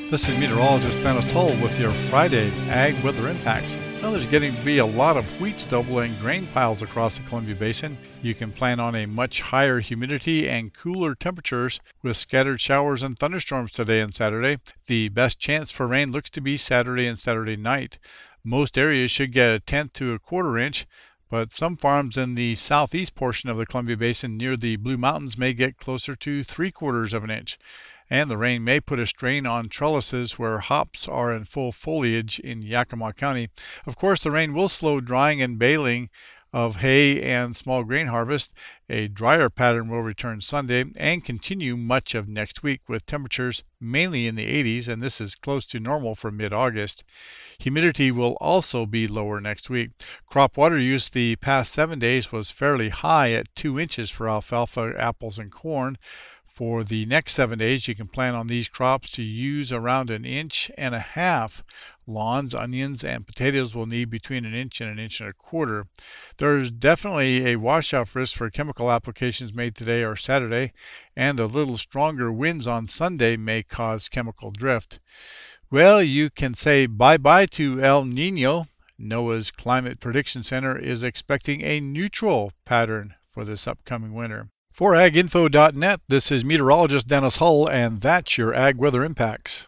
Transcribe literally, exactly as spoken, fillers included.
This is meteorologist Dennis Hull with your Friday Ag Weather Impacts. Now there's getting to be a lot of wheat stubble and grain piles across the Columbia Basin. You can plan on a much higher humidity and cooler temperatures with scattered showers and thunderstorms today and Saturday. The best chance for rain looks to be Saturday and Saturday night. Most areas should get a tenth to a quarter inch, but some farms in the southeast portion of the Columbia Basin near the Blue Mountains may get closer to three quarters of an inch. And the rain may put a strain on trellises where hops are in full foliage in Yakima County. Of course, the rain will slow drying and baling of hay and small grain harvest. A drier pattern will return Sunday and continue much of next week with temperatures mainly in the eighties, and this is close to normal for mid-August. Humidity will also be lower next week. Crop water use the past seven days was fairly high at two inches for alfalfa, apples, and corn. For the next seven days, you can plan on these crops to use around an inch and a half. Lawns, onions, and potatoes will need between an inch and an inch and a quarter. There's definitely a washout risk for chemical applications made today or Saturday, and a little stronger winds on Sunday may cause chemical drift. Well, you can say bye-bye to El Nino. NOAA's Climate Prediction Center is expecting a neutral pattern for this upcoming winter. For ag info dot net, this is meteorologist Dennis Hull, and that's your Ag Weather Impacts.